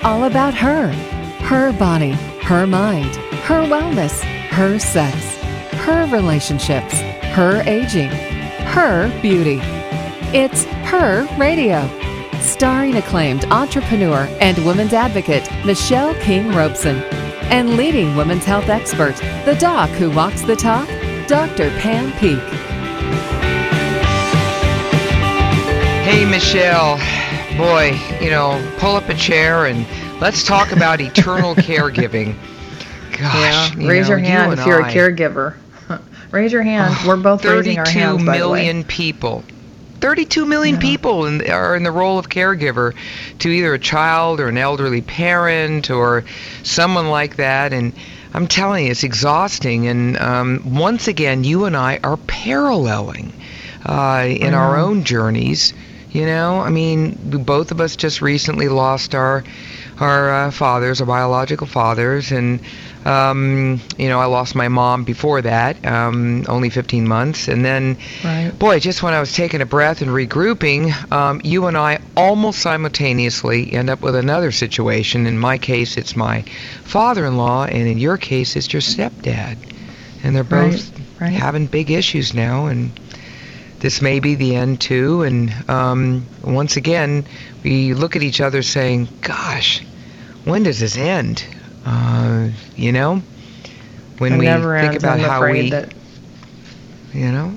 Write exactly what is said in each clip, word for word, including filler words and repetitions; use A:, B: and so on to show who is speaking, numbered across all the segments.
A: all about her. Her body, her mind, her wellness, her sex, her relationships, her aging, her beauty. It's Her Radio. Starring acclaimed entrepreneur and women's advocate Michelle King Robeson, and leading women's health expert, the doc who walks the talk, Doctor Pam Peek.
B: Hey, Michelle. Boy, you know, pull up a chair and let's talk about eternal caregiving. Gosh,
C: yeah. Raise
B: you know,
C: your hand
B: you
C: if you're
B: I,
C: a caregiver. Raise your hand.
B: Oh,
C: We're both raising our hands, by the way.
B: thirty-two million people. thirty-two million
C: yeah.
B: people in, are in the role of caregiver to either a child or an elderly parent or someone like that. And I'm telling you, it's exhausting. And um, once again, you and I are paralleling uh, in
C: mm.
B: our own journeys. You know, I mean, both of us just recently lost our our uh, fathers, our biological fathers, and um, you know, I lost my mom before that, um, only fifteen months, and then,
C: right.
B: boy, just when I was taking a breath and regrouping, um, you and I almost simultaneously end up with another situation. In my case, it's my father-in-law, and in your case, it's your stepdad, and they're both
C: right. Right.
B: having big issues now, and this may be the end too. And um, once again, we look at each other saying, gosh, when does this end? Uh, you know, when
C: it
B: we
C: never
B: think
C: ends,
B: about
C: I'm
B: how
C: afraid
B: we,
C: that
B: you know,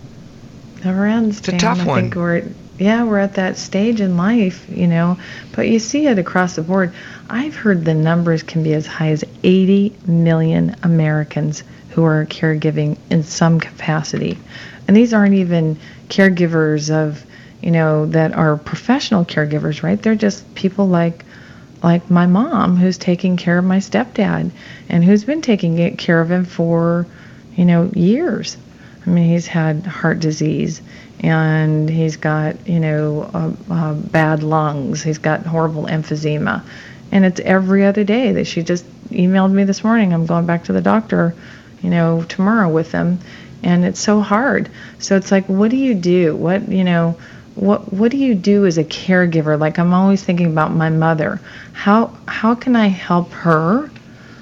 C: never ends.
B: it's a
C: Pam.
B: tough
C: I
B: one.
C: think we're, yeah, we're at that stage in life, you know, but you see it across the board. I've heard the numbers can be as high as eighty million Americans who are caregiving in some capacity. And these aren't even caregivers of, you know, that are professional caregivers, right? They're just people like like my mom, who's taking care of my stepdad and who's been taking care of him for, you know, years. I mean, he's had heart disease and he's got, you know, uh, uh, bad lungs. He's got horrible emphysema. And it's every other day that she just emailed me this morning. I'm going back to the doctor, you know, tomorrow with him. And it's so hard. So it's like, what do you do? What, you know, what what do you do as a caregiver? Like, I'm always thinking about my mother. How how can I help her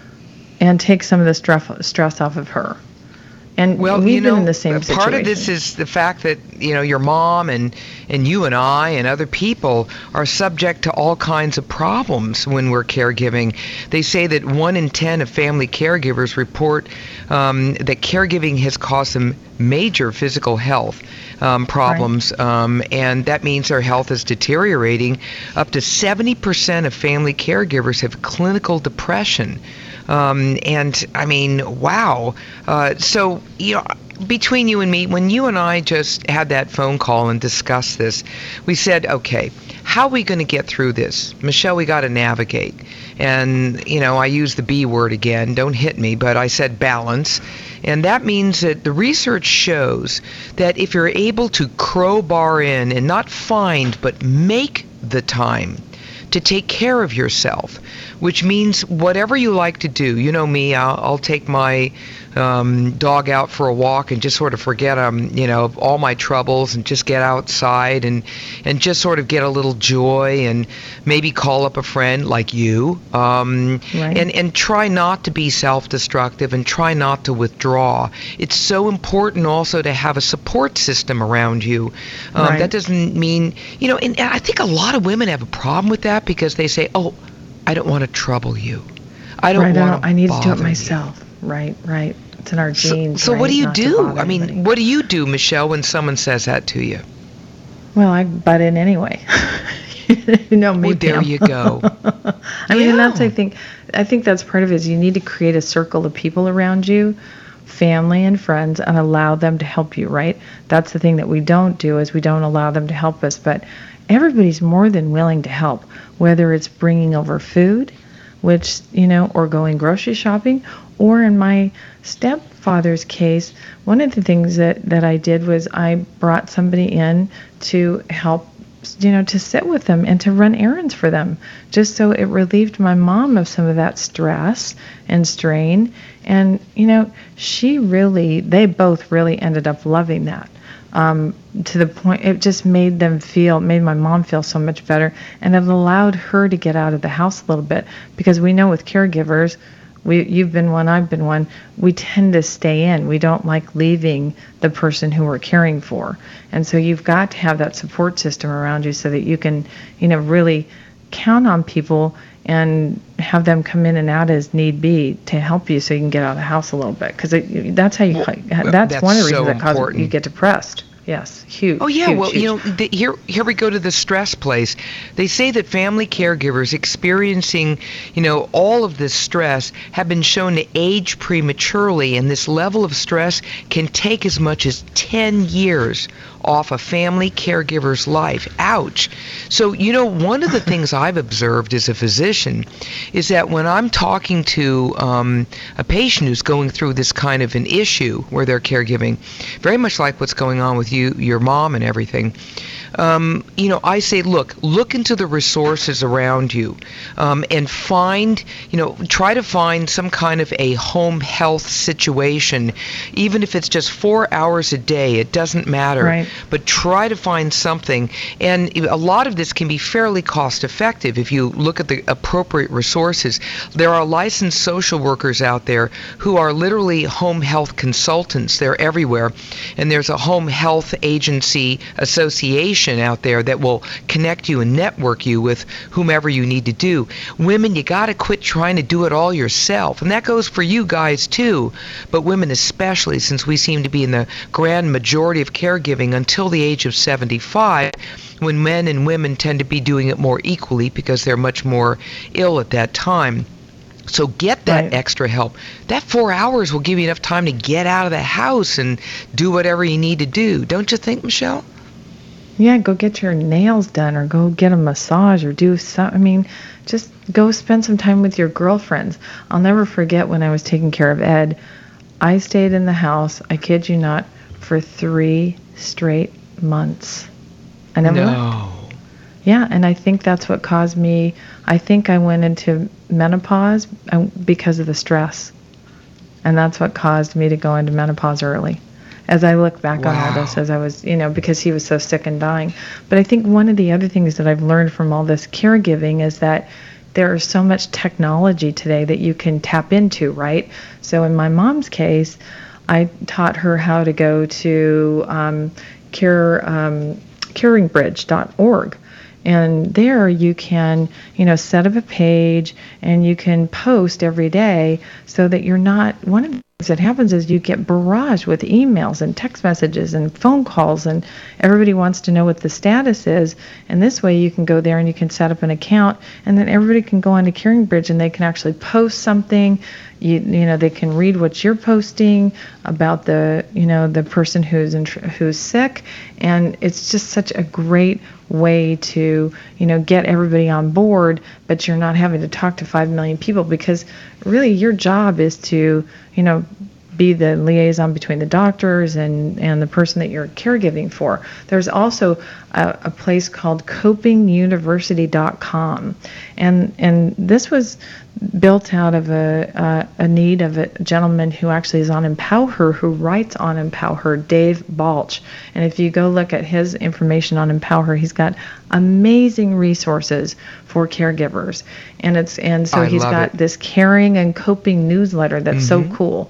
C: and take some of the stress stress off of her? And
B: well,
C: we've
B: you know,
C: been in the same situation.
B: Part of this is the fact that, you know, your mom and, and you and I and other people are subject to all kinds of problems when we're caregiving. They say that one in ten of family caregivers report um, that caregiving has caused them major physical health um, problems, right. um, and that means their health is deteriorating. Up to seventy percent of family caregivers have clinical depression. Um, and I mean, wow. Uh, so, you know, between you and me, when you and I just had that phone call and discussed this, we said, okay, how are we going to get through this? Michelle, we got to navigate. And, you know, I use the B word again. Don't hit me, but I said balance. And that means that the research shows that if you're able to crowbar in and not find, but make the time to take care of yourself, which means whatever you like to do. You know me, I'll, I'll take my um, dog out for a walk and just sort of forget um, you know, all my troubles and just get outside and, and just sort of get a little joy and maybe call up a friend like you um,
C: right.
B: and, and try not to be self-destructive and try not to withdraw. It's so important also to have a support system around you. Um,
C: right.
B: That doesn't mean, you know, and I think a lot of women have a problem with that because they say, oh, I don't want to trouble you. I don't
C: right,
B: want
C: I, don't,
B: to
C: I need to do it
B: you.
C: myself. Right, right. It's in our genes.
B: So, so
C: right?
B: what do you
C: Not
B: do? I mean,
C: anybody.
B: what do you do, Michelle, when someone says that to you?
C: Well, I butt in anyway. You know me,
B: well, there
C: Pam.
B: you go.
C: I mean,
B: yeah.
C: and that's I think I think that's part of it is you need to create a circle of people around you, family and friends, and allow them to help you, right? That's the thing that we don't do is we don't allow them to help us, but everybody's more than willing to help, whether it's bringing over food, which, you know, or going grocery shopping, or in my stepfather's case, one of the things that, that I did was I brought somebody in to help, you know, to sit with them and to run errands for them, just so it relieved my mom of some of that stress and strain. And, you know, she really, they both really ended up loving that. um, to the point it just made them feel, made my mom feel so much better, and it allowed her to get out of the house a little bit, because we know with caregivers, we you've been one, I've been one, we tend to stay in. We don't like leaving the person who we're caring for, and so you've got to have that support system around you so that you can, you know, really count on people and have them come in and out as need be to help you so you can get out of the house a little bit, because that's how you, well, that's, that's one of the reasons so that causes you get depressed. Yes, huge.
B: Oh yeah,
C: huge,
B: well,
C: huge.
B: you know, the, here here we go to the stress place. They say that family caregivers experiencing, you know, all of this stress have been shown to age prematurely, and this level of stress can take as much as ten years off a family caregiver's life. Ouch. So, you know, one of the things I've observed as a physician is that when I'm talking to um, a patient who's going through this kind of an issue where they're caregiving, very much like what's going on with you, your mom and everything, um, you know, I say, look, look into the resources around you, um, and find, you know, try to find some kind of a home health situation, even if it's just four hours a day, it doesn't matter.
C: Right.
B: But try to find something. And a lot of this can be fairly cost effective if you look at the appropriate resources. There are licensed social workers out there who are literally home health consultants. They're everywhere. And there's a home health agency association out there that will connect you and network you with whomever you need to do. Women, you got to quit trying to do it all yourself. And that goes for you guys too, but women especially, since we seem to be in the grand majority of caregiving until the age of seventy-five, when men and women tend to be doing it more equally because they're much more ill at that time. So get that
C: right.
B: extra help. That four hours will give you enough time to get out of the house and do whatever you need to do. Don't you think, Michelle?
C: Yeah, go get your nails done, or go get a massage, or do some, I mean, just go spend some time with your girlfriends. I'll never forget when I was taking care of Ed, I stayed in the house, I kid you not, for three straight months. I never
B: no.
C: left. Yeah, and I think that's what caused me, I think I went into menopause because of the stress. And that's what caused me to go into menopause early. As I look back
B: wow.
C: on all this, as I was, you know, because he was so sick and dying. But I think one of the other things that I've learned from all this caregiving is that there is so much technology today that you can tap into, right? So in my mom's case, I taught her how to go to um, care, um, caring bridge dot org. And there you can, you know, set up a page and you can post every day so that you're not, one of the things that happens is you get barraged with emails and text messages and phone calls, and everybody wants to know what the status is. And this way you can go there and you can set up an account, and then everybody can go onto CaringBridge and they can actually post something. You, you know, they can read what you're posting about the, you know, the person who's in, who's sick, and it's just such a great way to, you know, get everybody on board, but you're not having to talk to five million people, because really your job is to, you know, be the liaison between the doctors and, and the person that you're caregiving for. There's also a, a place called coping university dot com, and and this was built out of a, a a need of a gentleman who actually is on EmpowerHer, who writes on EmpowerHer, Dave Balch. And if you go look at his information on EmpowerHer, he's got amazing resources for caregivers, and it's and so
B: I
C: he's got
B: it.
C: this caring and coping newsletter that's
B: mm-hmm.
C: so cool.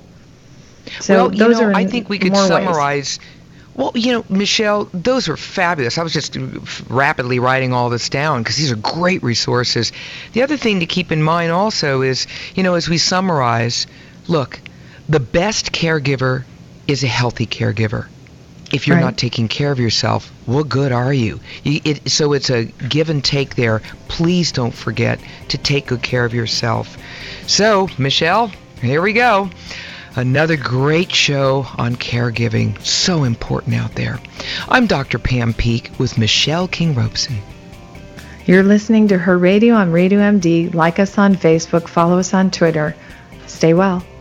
C: So
B: well, you
C: those
B: know,
C: are
B: I think we could
C: more
B: summarize.
C: Ways.
B: Well, you know, Michelle, those are fabulous. I was just rapidly writing all this down because these are great resources. The other thing to keep in mind also is, you know, as we summarize, look, the best caregiver is a healthy caregiver. If you're
C: right.
B: not taking care of yourself, what good are you? you it, so it's a give and take there. Please don't forget to take good care of yourself. So, Michelle, here we go. Another great show on caregiving. So important out there. I'm Doctor Pam Peake with Michelle King-Robeson.
C: You're listening to Her Radio on Radio M D. Like us on Facebook. Follow us on Twitter. Stay well.